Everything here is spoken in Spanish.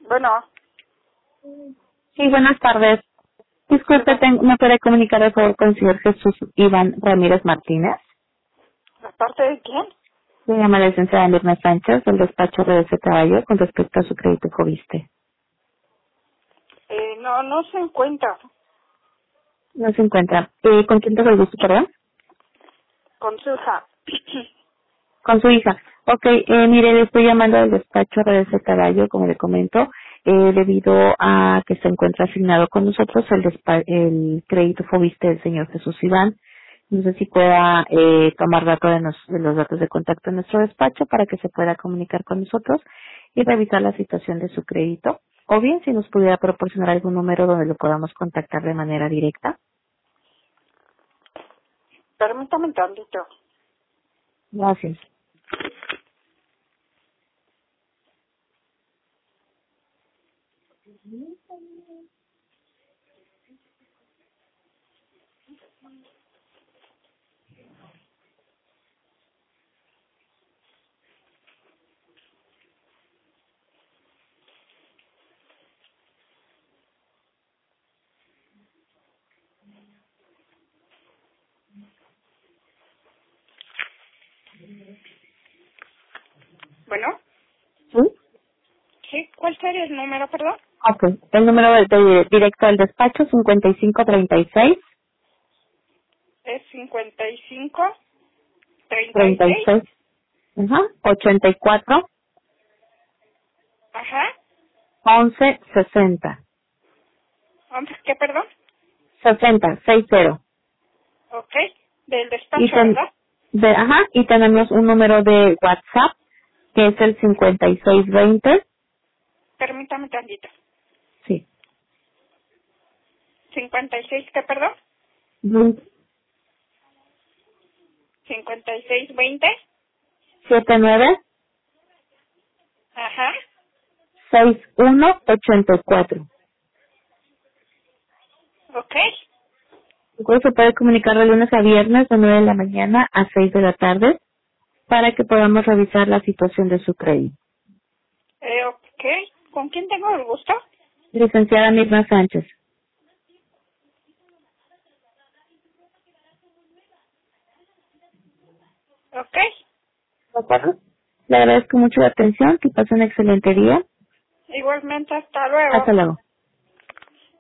Bueno, Sí, buenas tardes. Disculpe, ¿me puede comunicar de favor con el señor Jesús Iván Ramírez Martínez? ¿de parte de quién? Se llama la licenciada Mirna Sánchez, del despacho de ese caballo, con respecto a su crédito Fobiste. No se encuentra No se encuentra. ¿Con quién tengo el gusto, perdón? con su hija. Con su hija. Ok, mire, le estoy llamando del despacho de ese caballo, como le comento, debido a que se encuentra asignado con nosotros el crédito Fobiste del señor Jesús Iván. No sé si pueda tomar datos de los datos de contacto en nuestro despacho para que se pueda comunicar con nosotros y revisar la situación de su crédito. O bien, si nos pudiera proporcionar algún número donde lo podamos contactar de manera directa. Permítame un tantito. Gracias. Bueno, ¿Sí? sí, ¿cuál sería el número, perdón? Ok. El número directo del despacho, 5536 Es 55 36. 36, ajá, 84 Ajá. 11 60. ¿Qué, perdón? 60. Ok. Del Y despacho, ¿verdad? y tenemos un número de WhatsApp que es el 5620. Permítame tantito. Sí. 56, ¿qué, perdón? 56 20. 79 Ajá. 6184. Ok. Luego se puede comunicar de lunes a viernes de 9 de la mañana a 6 de la tarde para que podamos revisar la situación de su crédito. Ok. ¿Con quién tengo el gusto? Licenciada Mirna Sánchez. Ok. ¿De acuerdo? Le agradezco mucho la atención, que pase un excelente día. Igualmente, hasta luego. Hasta luego.